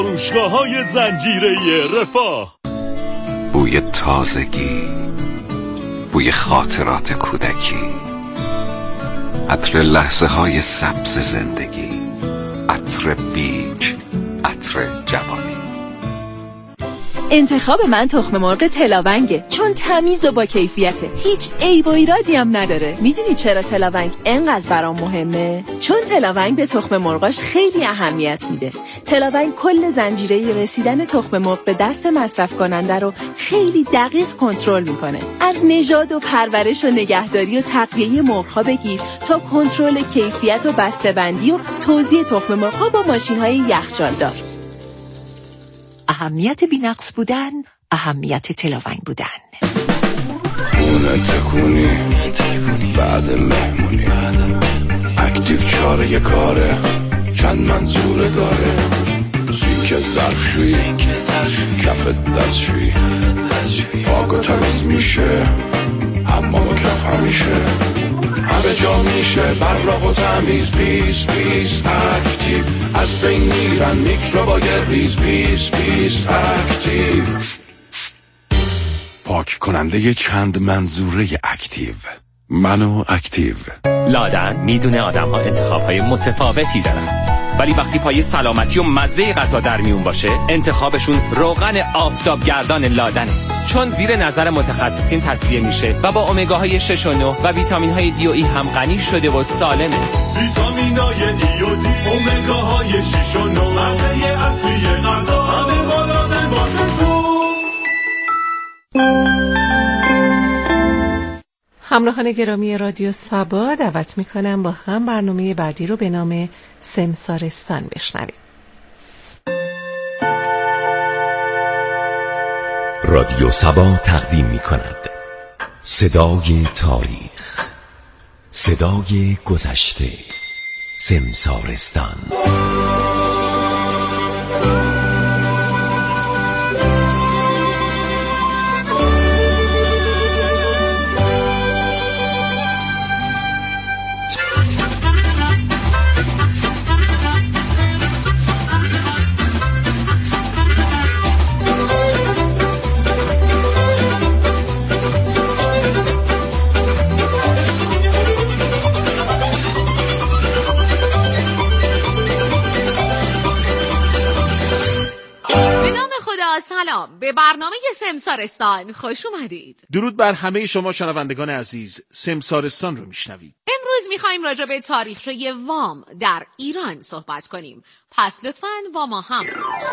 فروشگاه‌های زنجیره رفاه. بوی تازگی، بوی خاطرات کودکی، عطر لحظه‌های سبز زندگی، عطر بیج، عطر جوانی. انتخاب من تخم مرغ تلاونگه، چون تمیز و با کیفیته، هیچ عیب و ایرادی هم نداره. میدونی چرا تلاونگ انقدر برام مهمه؟ چون تلاونگ به تخم مرغاش خیلی اهمیت میده. تلاونگ کل زنجیره رسیدن تخم مرغ به دست مصرف کننده رو خیلی دقیق کنترل میکنه. از نژاد و پرورش و نگهداری و تغذیه مرغ‌ها بگیر تا کنترل کیفیت و بسته‌بندی و توزیع تخم مرغ‌ها با ماشین‌های یخچالدار. اهمیت بی‌نقص بودن، اهمیت تلاونگ بودن. خونه تکونی بعد مهمونی، اکتیو چاره کاره، چند منظوره داره، سینک ظرفشویی، کف دستشویی، پاک و تمیز میشه، حمام و کف همیشه، همه جا میشه براق و تمیز. پیس پیس اکتیو، از بین میرن میکروبای ریز. پیس پیس اکتیو، پاک کننده چند منظوره اکتیو. منو اکتیو. لادن میدونه آدم ها انتخاب های متفاوتی دارن، ولی وقتی پای سلامتی و مزه غذا در میون باشه، انتخابشون روغن آفتابگردان لادنه، چون زیر نظر متخصصین تصفیه میشه و با امگاهای 6 و 9 و ویتامین های دی و ای هم غنی شده و سالمه. ویتامین های ای و دی، امگاهای 6 و 9، مزه اصلی غذا، همه بالاتر واسه همراهان گرامی رادیو سبا، دعوت میکنم با هم برنامه بعدی رو به نام سمسارستان بشنویم. رادیو سبا تقدیم میکند صدای تاریخ، صدای گذشته، سمسارستان. سلام، به برنامه سمسارستان خوش اومدید. درود بر همه شما شنوندگان عزیز. سمسارستان رو میشنوید. امروز میخوایم راجع به تاریخچه وام در ایران صحبت کنیم، پس لطفاً با ما هم.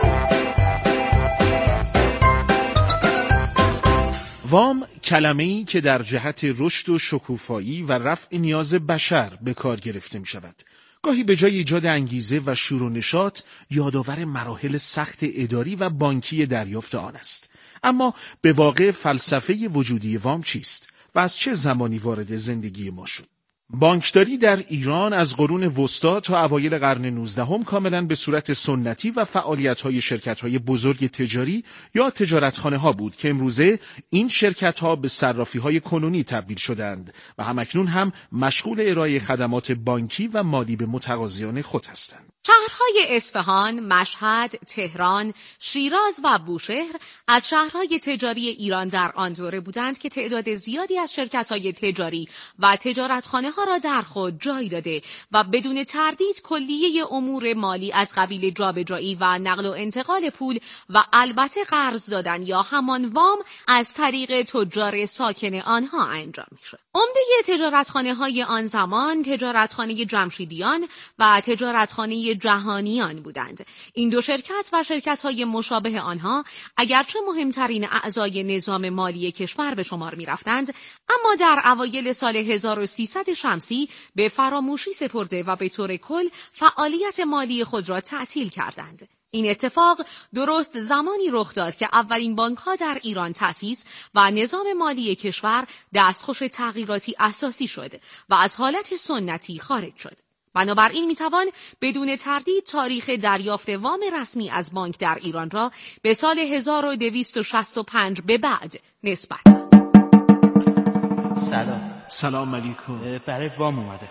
وام کلمه‌ای که در جهت رشد و شکوفایی و رفع نیاز بشر به کار گرفته میشود. گاهی به جای ایجاد انگیزه و شور و نشاط یادآور مراحل سخت اداری و بانکی دریافت آن است. اما به واقع فلسفه وجودی وام چیست و از چه زمانی وارد زندگی ما شد؟ بانکداری در ایران از قرون وسطا تا اوایل قرن 19 کاملا به صورت سنتی و فعالیت‌های شرکت‌های بزرگ تجاری یا تجارتخانه‌ها بود که امروزه این شرکت‌ها به صرافی‌های کنونی تبدیل شدند و همکنون هم مشغول ارائه خدمات بانکی و مالی به متقاضیان خود هستند. شهرهای اصفهان، مشهد، تهران، شیراز و بوشهر از شهرهای تجاری ایران در آن دوره بودند که تعداد زیادی از شرکت‌های تجاری و تجارتخانه‌ها را در خود جای داده و بدون تردید کلیه امور مالی از قبیل جابجایی و نقل و انتقال پول و البته قرض دادن یا همان وام از طریق تجار ساکن آنها انجام می‌شد. عمده تجارتخانه‌های آن زمان تجارتخانه جمشیدیان و تجارتخانه جهانیان بودند. این دو شرکت و شرکت‌های مشابه آنها اگرچه مهمترین اعضای نظام مالی کشور به شمار می‌رفتند، اما در اوایل سال 1300 شمسی به فراموشی سپرده و به طور کل فعالیت مالی خود را تعطیل کردند. این اتفاق درست زمانی رخ داد که اولین بانک‌ها در ایران تأسیس و نظام مالی کشور دستخوش تغییراتی اساسی شد و از حالت سنتی خارج شد. بنابراین میتوان بدون تردید تاریخ دریافت وام رسمی از بانک در ایران را به سال 1265 به بعد نسبت داد. سلام. سلام علیکم. برای وام اومده.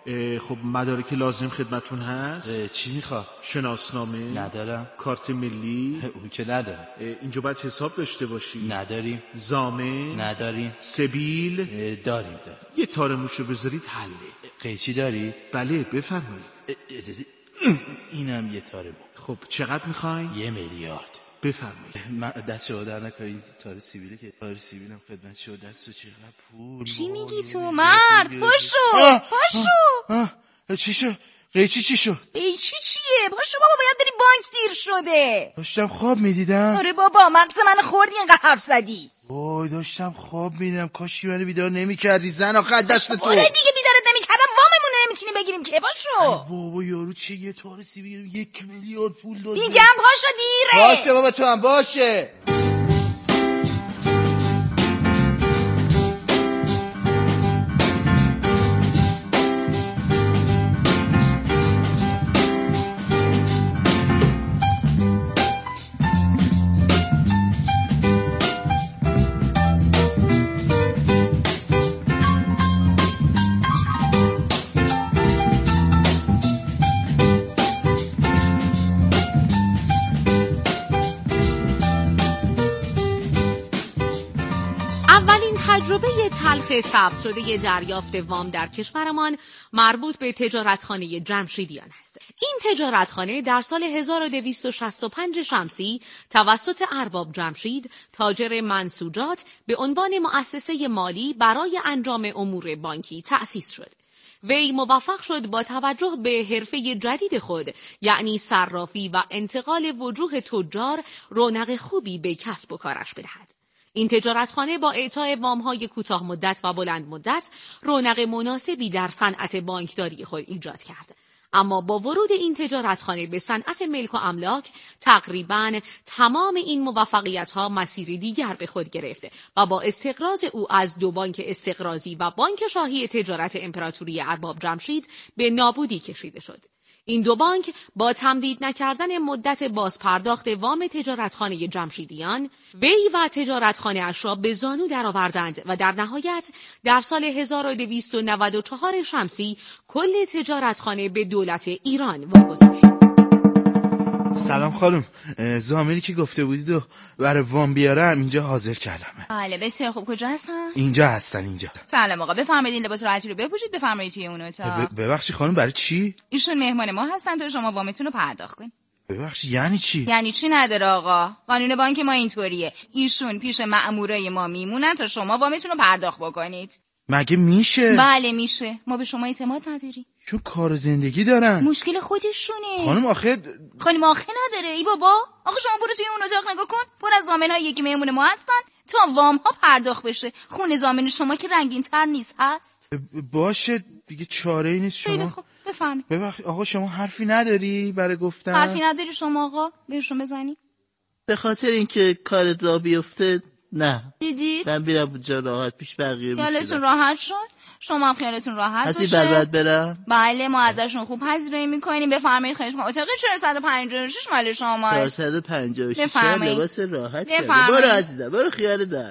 خب مدارک لازم خدمتون هست؟ چی میخواد؟ شناسنامه؟ ندارم. کارت ملی؟ اون که ندارم. اینجا باید حساب داشته باشی؟ نداریم. زامن؟ نداریم. سبیل؟ داریم. یه تار موشو بذارید حله. قیچی دارید؟ بله بفرمایید. اجازه اینم یه تاره بود. خب چقدر میخواین؟ 1 میلیارد. بفرمایید. من دست شما در نکنه، این تار سیبیله که تار سیبیلم خدمت شما دستو چقدر پول. چی میگی تو مرد؟ پاشو چی شد؟ قیچی چی شد؟ قیچی چیه؟ پاشو بابا، باید بری بانک، دیر شده. داشتم خواب میدیدم. آره بابا، مغز من خوردی اینقدر حرف زدی. وای داشتم خواب میدیدم، کاشی منو بیدار نمی‌کردی زن آخه دست تو. آره دیگه بیدارت نمی‌کردم، واممون نمیتونیم بگیریم که. پاشو بابا یارو چه یه تار سیبیل 1 میلیارد پول داد. میگم پاشو، دیره. باشه بابا تو هم باشه. تجربه تلخ ثبت شده دریافت وام در کشورمان مربوط به تجارتخانه جمشیدیان است. این تجارتخانه در سال 1265 شمسی توسط ارباب جمشید تاجر منسوجات به عنوان مؤسسه مالی برای انجام امور بانکی تأسیس شد. وی موفق شد با توجه به حرفه جدید خود، یعنی صرافی و انتقال وجوه تجار، رونق خوبی به کسب و کارش بدهد. این تجارتخانه با اعطای وام‌های کوتاه مدت و بلند مدت رونق مناسبی در صنعت بانکداری خود ایجاد کرد. اما با ورود این تجارتخانه به صنعت ملک و املاک تقریباً تمام این موفقیت‌ها مسیر دیگر به خود گرفت و با استقراض او از 2 بانک استقراضی و بانک شاهی تجارت امپراتوری ارباب جمشید به نابودی کشیده شد. این 2 بانک با تمدید نکردن مدت بازپرداخت وام تجارتخانه جمشیدیان، وی و تجارتخانه اش را به زانو درآوردند و در نهایت در سال 1294 شمسی کل تجارتخانه به دولت ایران واگذار شد. سلام خانم، زامری که گفته بودید و برای وام بیارم اینجا حاضر کردم. بله بسیار خوب. کجا هستن؟ اینجا هستن. اینجا. سلام آقا، بفرمایید این لباس راحتی رو بپوشید، بفرمایید توی اون اتاق. ببخشید خانم، برای چی؟ ایشون مهمان ما هستن تا شما وامتون رو پرداخت کنید. ببخشید یعنی چی؟ یعنی چی نداره آقا، قانون بانک ما اینطوریه. ایشون پیش مأمورای ما میمونن تا شما وامتون رو پرداخت بکنید. مگه میشه؟ بله میشه، ما به شما اعتماد نداریم. چون کار زندگی دارن. مشکل خودشونه. خانم آخه نداره. ای بابا، آقا شما برو توی اون اتاق نگاه کن، پر از ضامن‌هایی که مهمون ما هستن تا وام ها پرداخت بشه. خون ضامن شما که رنگین تر نیست هست؟ باشه دیگه، چاره‌ای نیست. شما خب بفرمایید. ببخشید آقا، شما حرفی نداری برای گفتن؟ حرفی نداری شما آقا؟ بهشون بزنی. به خاطر اینکه کارت را بیفته نه. دیدید؟ من بیرم اونجا راحت پیش بقیه میشونم. خیالتون راحت شد؟ شما هم خیالتون راحت باشه. هستی برباد برم؟ بله ما ازشون خوب پذیرایی میکنیم. بفرمایید خواهش میکنم. اتاق 456 مال شماست. 456 لباس راحت. برو عزیزم، برو خیال راحت.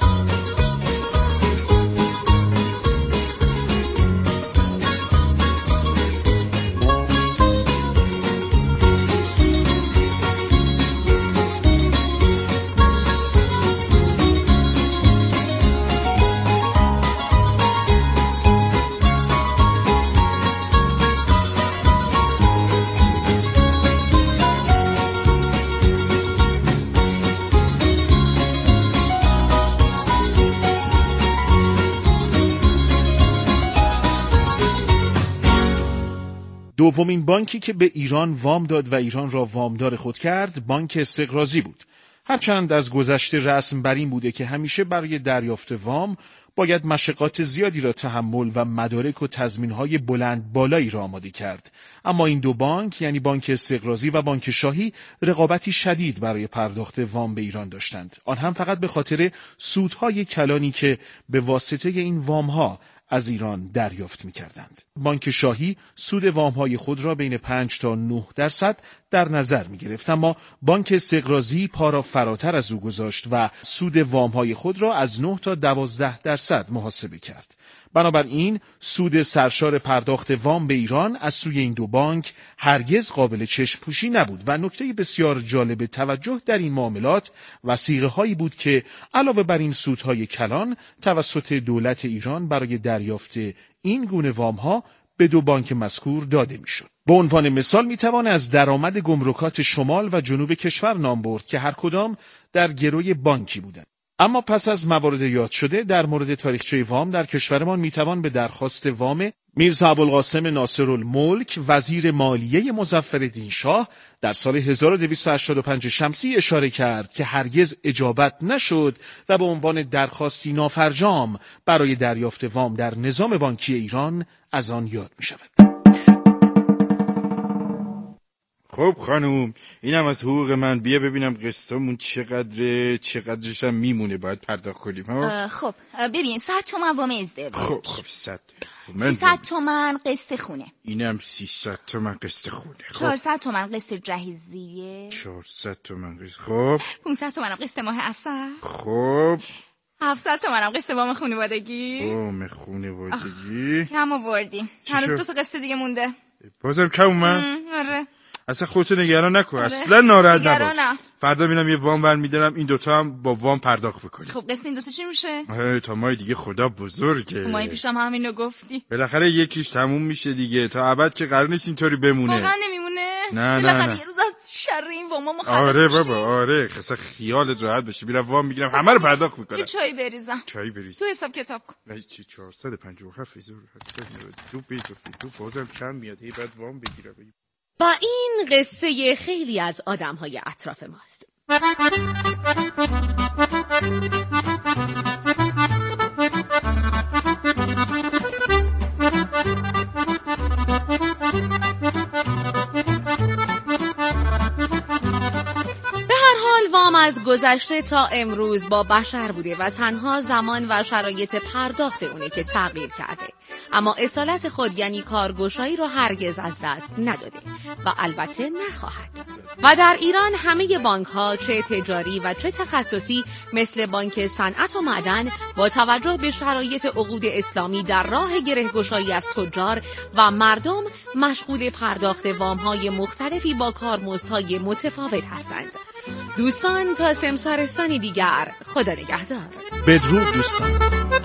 دومین بانکی که به ایران وام داد و ایران را وامدار خود کرد بانک استقراضی بود. هرچند از گذشته رسم بر این بوده که همیشه برای دریافت وام باید مشقات زیادی را تحمل و مدارک و تضمین‌های بلند بالایی را آماده کرد، اما این 2 بانک یعنی بانک استقراضی و بانک شاهی رقابتی شدید برای پرداخت وام به ایران داشتند، آن هم فقط به خاطر سودهای کلانی که به واسطه این وام‌ها از ایران دریافت می‌کردند. بانک شاهی سود وام‌های خود را بین 5 تا 9% در نظر می‌گرفت، اما بانک استقراضی پا را فراتر از او گذاشت و سود وام‌های خود را از 9 تا 12% محاسبه کرد. بنابراین سود سرشار پرداخت وام به ایران از سوی این دو بانک هرگز قابل چشم پوشی نبود و نکته بسیار جالب توجه در این معاملات وثیقه‌هایی بود که علاوه بر این سودهای کلان توسط دولت ایران برای دریافت این گونه وام‌ها به دو بانک مذکور داده میشد. به عنوان مثال میتوان از درآمد گمرکات شمال و جنوب کشور نام برد که هر کدام در گروی بانکی بودند. اما پس از موارد یاد شده در مورد تاریخچه وام در کشورمان میتوان به درخواست وام میرزا ابوالقاسم ناصرالملک وزیر مالیه مظفرالدین شاه در سال 1285 شمسی اشاره کرد که هرگز اجابت نشد و به عنوان درخواستی نافرجام برای دریافت وام در نظام بانکی ایران از آن یاد می شود. خب خانوم، اینم از حقوق من. بیا ببینم قسطمون چقدرش هم میمونه باید پرداخت کنیم ها. خب ببین 100 تومن وام ازدواج. خب 100 300 تومن قسط خونه. اینم 300 تومن قسط خونه. 400 تومن قسط جهیزیه. 400 تومن قسط. خب 500 تومن قسط ماه عسل. خب 700 تومن قسط وام خانوادگی. وام خانوادگی کم آوردیم. هنوز 2 قسط دیگه مونده. بازم کم اومد؟ آره. اصلا خودتو نگران نکن. اصلا ناراحت نباش. نگرانم. فردا میرم یه وام برمی‌دارم، این دوتا هم با وام پرداخت بکنیم. خب قسط این دوتا چی میشه؟ تا ماه دیگه خدا بزرگه. ماه پیشم همینو گفتی. بالاخره یکیش تموم میشه دیگه، تا ابد که قرار نیست اینطوری بمونه. واقعا نمیمونه؟ نه بالاخره یه روز از شر این واما ما خلاص آره میشیم. بابا آره، اصلا خیالت راحت باشه. میرم وام میگیرم همه رو پرداخت میکنم. یه چای بریزم. تو حساب کتاب کن. 457792 بازم کم میاد. هی بعد وام بگیرم. و این قصه خیلی از آدم‌های اطراف ماست. وام از گذشته تا امروز با بشر بوده و تنها زمان و شرایط پرداخت اونه که تغییر کرده، اما اصالت خود یعنی کارگشایی رو هرگز از دست نداده و البته نخواهد. و در ایران همه بانک‌ها چه تجاری و چه تخصصی مثل بانک صنعت و معدن با توجه به شرایط عقود اسلامی در راه گره‌گشایی از تجار و مردم مشغول پرداخت وام‌های مختلفی با کارمزدهای متفاوت هستند. دوستان تا سمسارستانی دیگر خدا نگهدار. بدرود دوستان.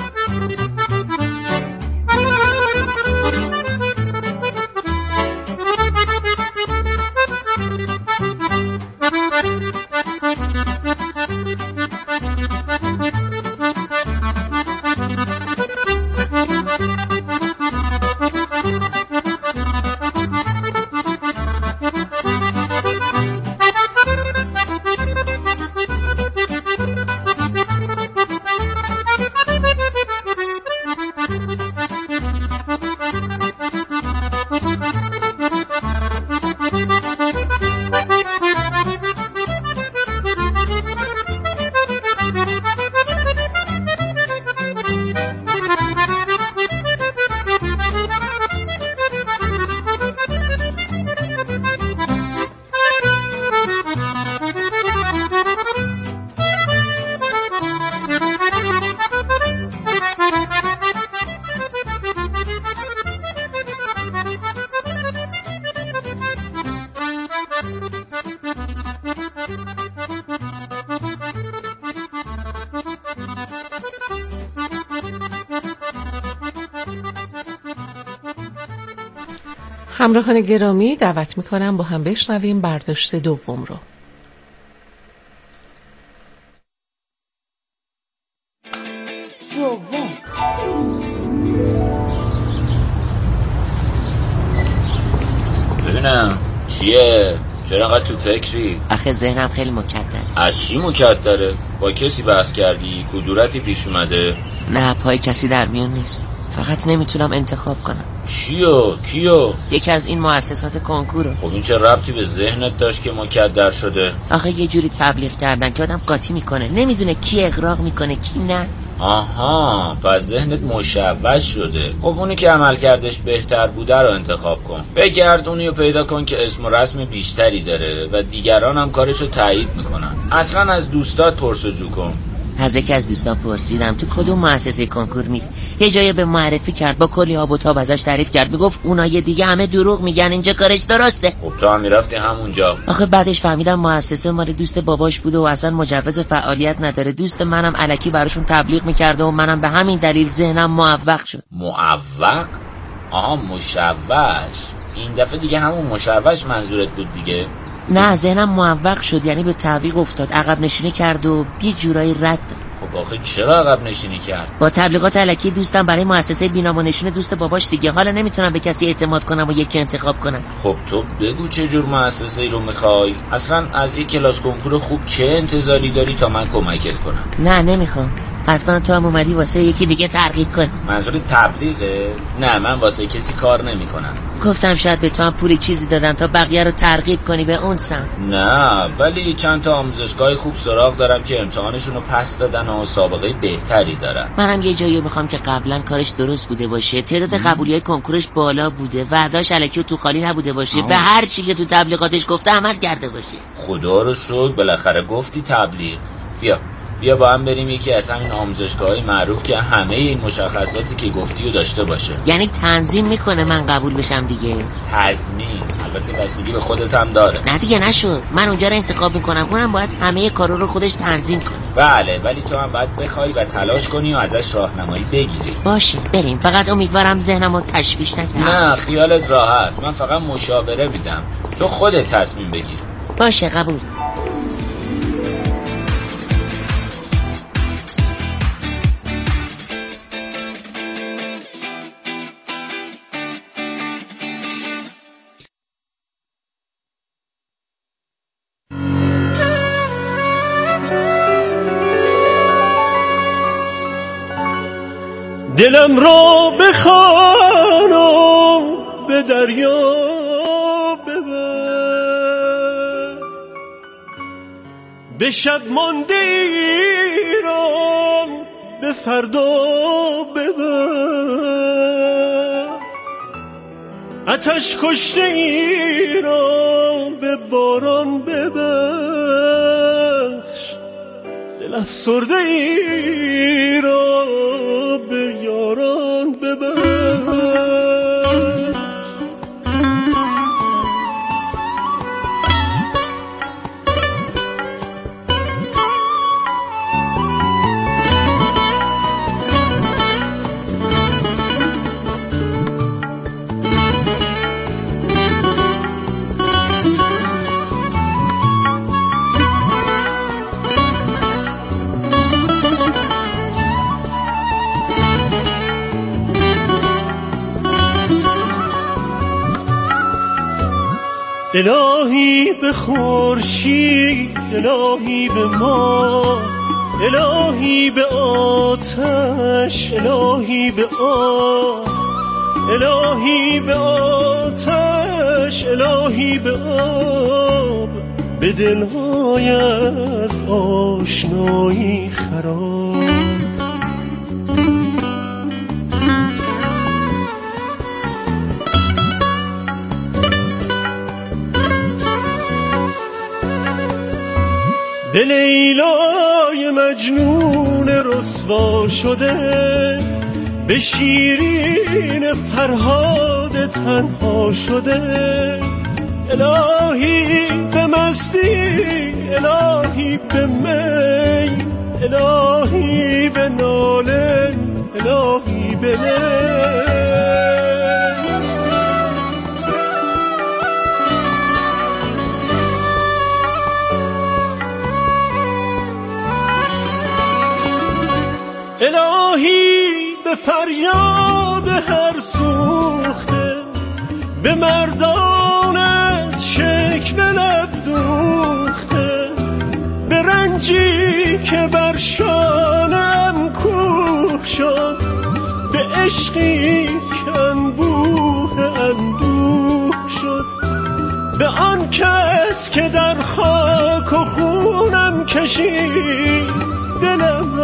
همراهان گرامی دعوت میکنم با هم بشنویم برداشت دوم رو. ببینم چیه؟ چرا انقدر تو فکری؟ آخه ذهنم خیلی مکدره. از چی مکدره؟ با کسی بحث کردی؟ کدورتی پیش اومده؟ نه پای کسی در میون نیست، فقط نمیتونم انتخاب کنم. چیو؟ کیو؟ یکی از این مؤسسات کنکورو. خب این چه ربطی به ذهنت داشت که مکدر شده؟ آخه یه جوری تبلیغ کردن که آدم قاطی میکنه، نمیدونه کی اغراق میکنه کی نه. آها، پس ذهنت مشوش شده. خب اونی که عمل کردش بهتر بوده رو انتخاب کن. بگرد اونی رو پیدا کن که اسم و رسم بیشتری داره و دیگران هم کارشو تایید میکنن. اصلا از دوستات پرسجو کن. از یکی از دوستان پرسیدم تو کدوم مؤسسه کنکور میری. یه جایی به معرفی کرد، با کلی آب و تاب ازش تعریف کرد، میگفت اونای دیگه همه دروغ میگن، اینجا کارش درسته. خب تو هم میرفتی همونجا؟ آخه بعدش فهمیدم مؤسسه مال دوست باباش بوده و اصلا مجوز فعالیت نداره. دوست منم الکی براشون تبلیغ میکرده و منم به همین دلیل ذهنم معوق شد. معوق؟ آها مشوش. این دفعه دیگه همون مشوش منظورت بود دیگه؟ نه ذهنم معوق شد، یعنی به تعویق افتاد، عقب نشینی کرد و یه جورایی رد. خب آخه چرا عقب نشینی کرد؟ با تبلیغات الکی دوستم برای مؤسسه بینام و نشون دوست باباش دیگه. حالا نمیتونم به کسی اعتماد کنم و یکی انتخاب کنم. خب تو بگو چه جور مؤسسه ای رو میخوای؟ اصلا از یک کلاس کنکور خوب چه انتظاری داری تا من کمکت کنم؟ نه نمیخوام. حتما تو هم اومدی واسه یکی دیگه ترغیب کن. منظور تبلیغه؟ نه من واسه کسی کار نمیکنم. گفتم شاید به تو هم پولی چیزی دادن تا بقیه رو ترغیب کنی به اون سمت. نه ولی چند تا آموزشگاه خوب سراغ دارم که امتحانشون رو پس دادن و سابقه بهتری دارن. منم یه جایی میخوام که قبلا کارش درست بوده باشه، تعداد قبولیای کنکورش بالا بوده، وعده‌اش الکی و تو خالی نبوده باشه، به هر چی که تو تبلیغاتش گفته عمل کرده باشه. خدا رو شکر بالاخره گفتی تبلیغ. بیا با هم بریم یکی از همین آموزشگاه‌های معروف که همه این مشخصاتی که گفتی رو داشته باشه. یعنی تنظیم میکنه من قبول بشم دیگه؟ تضمین؟ البته بستگی به خودت هم داره. نه دیگه نشد، من اونجا رو انتخاب میکنم، اونم باید همه کارا رو خودش تنظیم کنه. بله ولی تو هم باید بخوای و تلاش کنی و ازش راهنمایی بگیری. باشه بریم، فقط امیدوارم ذهنمو تشویش نکنم. نه خیالت راحت، من فقط مشاوره میدم، تو خودت تصمیم بگیر. باشه قبول. دلم را بخوان و به دریا ببر، به شب مانده ای را به فردا ببر، آتش کشته ای را به باران ببخش، دل افسرده ای را به یاران ببخش. الهی به خورشید، الهی به ما، الهی به آتش، الهی به آب، الهی به آتش، الهی به آب، به دلهای از آشنایی خراب. به لیلای مجنون رسوا شده، به شیرین فرهاد تنها شده، الهی به مستی، الهی به می، الهی به ناله، الهی به الهی به فریاد هر سوخته، به مردان از شکوه لب دوخته، به رنجی که بر شانم کوه شد، به عشقی که انبوه اندوه شد، به آن کس که در خاک و خونم کشید دلم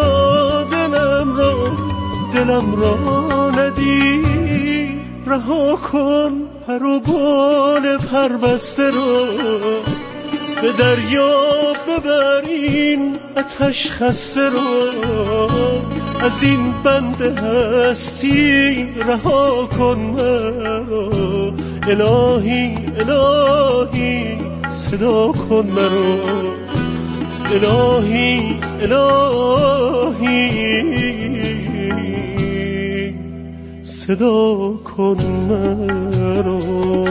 را ندی. رها کن پر و بال پربسته رو، به دریا ببرین آتش خسته رو، از این بند هستی رها کن مرا. الهی الهی صدا کن مرا، الهی الهی صدا کن مرا.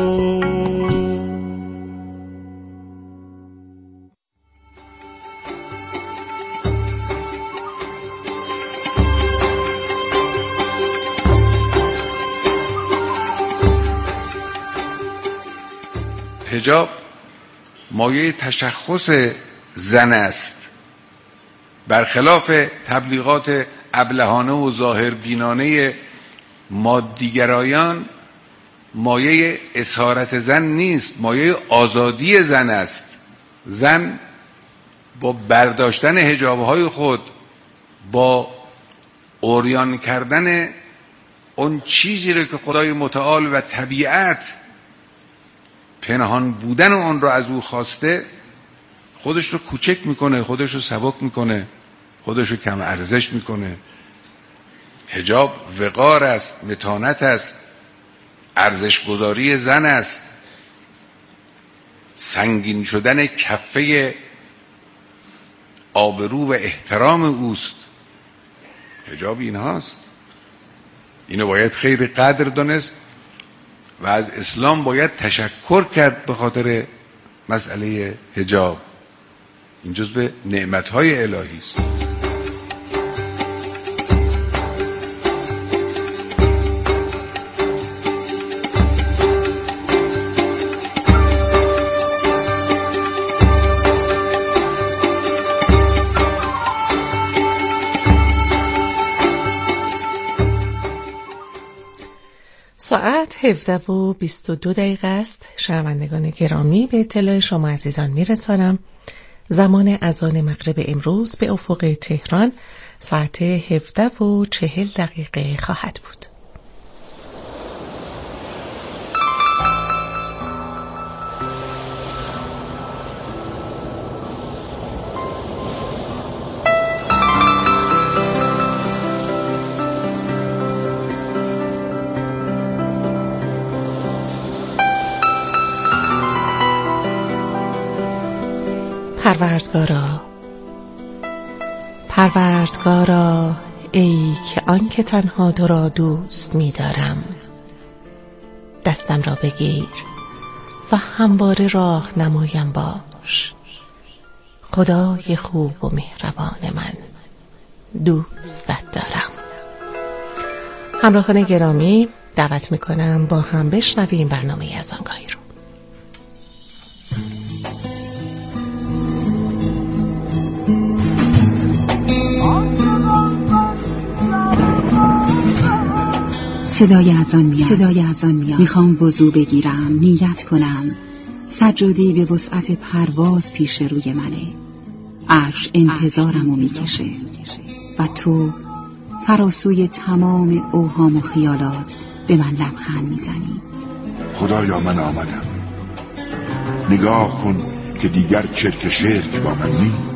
حجاب مایه تشخص زن است، برخلاف تبلیغات ابلهانه و ظاهربینانه مادیگرایان مایه اسارت زن نیست، مایه آزادی زن است. زن با برداشتن حجابهای خود، با عریان کردن اون چیزی رو که خدای متعال و طبیعت پنهان بودن اون رو از او خواسته، خودش رو کوچک میکنه، خودش رو سبک میکنه، خودش رو کم ارزش میکنه. حجاب وقار است، متانت است، ارزش گذاری زن است، سنگین شدن کفه آبرو و احترام اوست. حجاب اینهاست. اینو باید خیلی قدر دانست و از اسلام باید تشکر کرد به خاطر مسئله حجاب. این جزو نعمت‌های الهی است. ساعت 17:22 است. شنوندگان گرامی، به اطلاع شما عزیزان میرسانم زمان اذان مغرب امروز به افق تهران ساعت 17:40 خواهد بود. پروردگارا ای که آن که تنها تو را دوست می دارم، دستم را بگیر و همواره راه نمایم باش. خدای خوب و مهربان من، دوستت دارم. همراهان گرامی، دعوت می کنم با هم بشنویم برنامه اذانگاهی رو. صدای اذان میاد. میخوام وضو بگیرم، نیت کنم. سجاده‌ای به وسعت پرواز پیش روی منه. عرش انتظارمو میکشه و تو فراسوی تمام اوهام و خیالات به من لبخند میزنی. خدایا من آمدم، نگاه کن که دیگر چرک شرک با من نیست.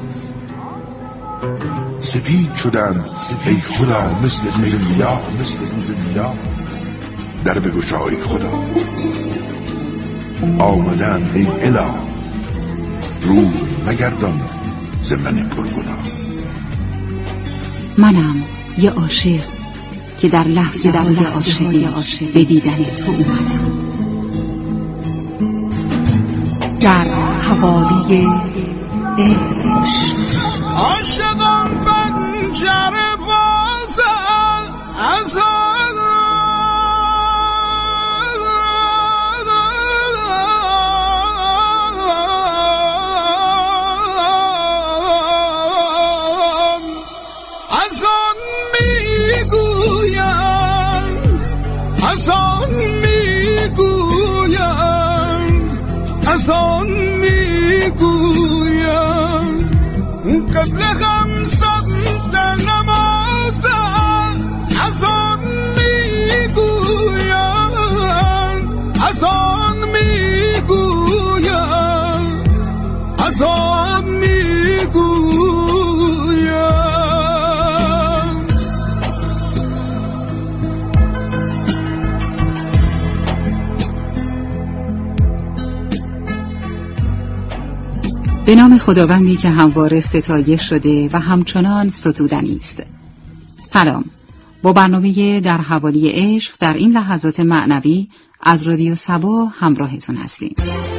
سپید شدم ای خدا مثل روز میلاد، در بگشای خدا. آمدم ای اله، روی مگردان ز من پرگناه. منم یه عاشق که در لحظه های عاشقی به دیدن تو اومدم. در حوالی عشق عاشقم پنجره باز از قبل خمسة نماز از آن میگویم به نام خداوندی که همواره ستایش شده و همچنان ستودنی است. سلام، با برنامه در حوالی عشق در این لحظات معنوی از رادیو صبا همراهتون هستیم.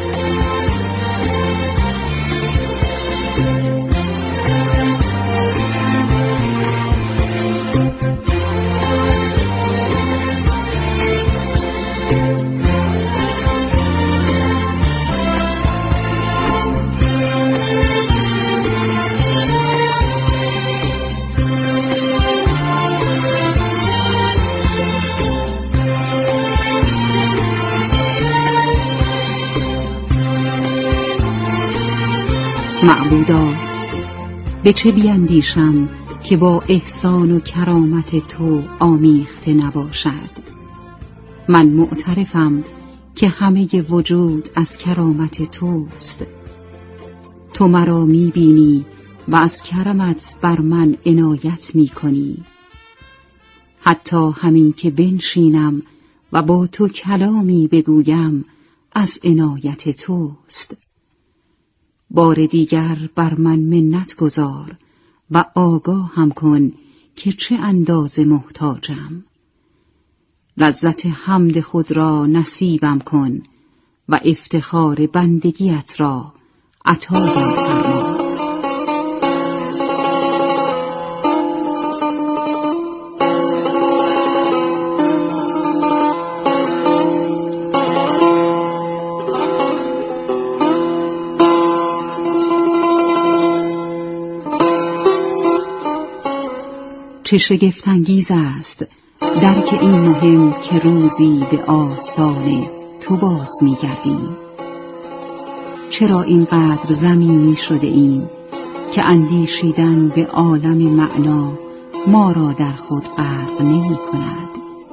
معبودا، به چه بیندیشم که با احسان و کرامت تو آمیخته نباشد؟ من معترفم که همه وجود از کرامت توست. تو مرا میبینی و از کرمت بر من عنایت میکنی. حتی همین که بنشینم و با تو کلامی بگویم از عنایت توست. بار دیگر بر من منت گذار و آگاه هم کن که چه اندازه محتاجم. لذت حمد خود را نصیبم کن و افتخار بندگیت را عطایم فرما. چه شگفت‌انگیز است درک این مهم که روزی به آستان تو باز می‌گردیم. چرا اینقدر زمینی شده ایم که اندیشیدن به عالم معنا ما را در خود غرق نمی‌کند؟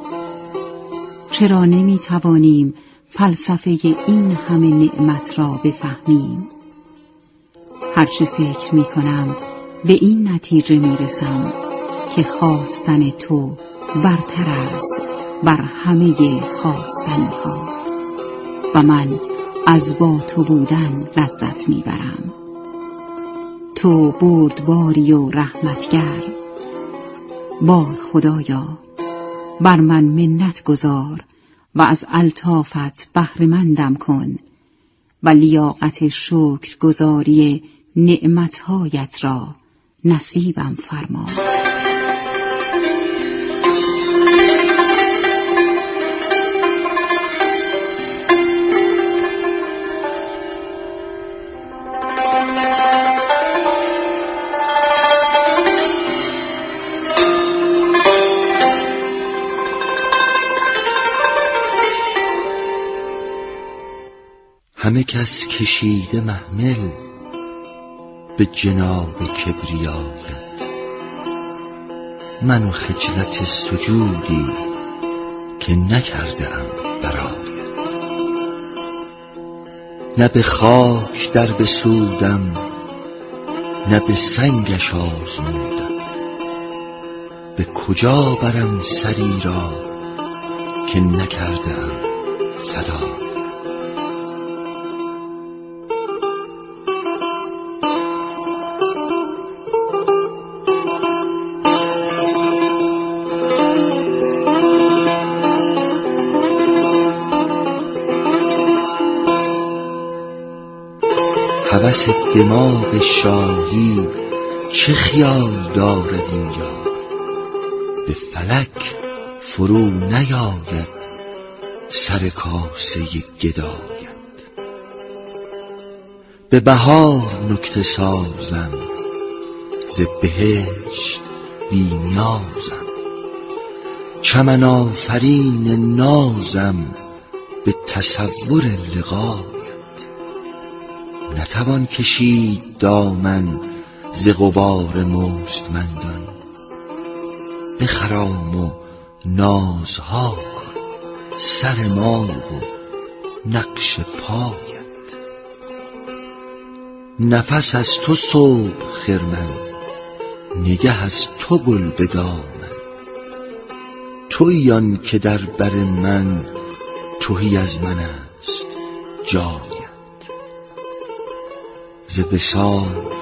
چرا نمی‌توانیم فلسفه این همه نعمت را بفهمیم؟ هرچه فکر می‌کنم به این نتیجه می‌رسم که خواستن تو برتر است بر همه خواستنی ها و من از با تو بودن لذت میبرم. تو بردباری و رحمتگر. بار خدایا، بر من منت گذار و از الطافت بهره‌مندم کن و لیاقت شکر گزاری نعمتهایت را نصیبم فرما. همه کس کشیده محمل به جناب کبریایت، من و خجلت سجودی که نکردم برایت. نه به خاک در بسودم نه به سنگش آزمودم، به کجا برم سری را که نکردم فدا. هوس دماغ شاهی چه خیال دارد اینجا، به فلک فرو نیاید سر کاسه گدایت. به بهار نکته سازم ز بهشت بی نیازم، چمن آفرین نازم به تصور لقایت. نتوان کشید دامن ز غبار مستمندان، بخرام و نازها کن سر ما و نقش پایت. نفس از تو صبح خرمن، نگه از تو گل به دامن. تویی آن که در بر من تهی از من است جایت. ز وصال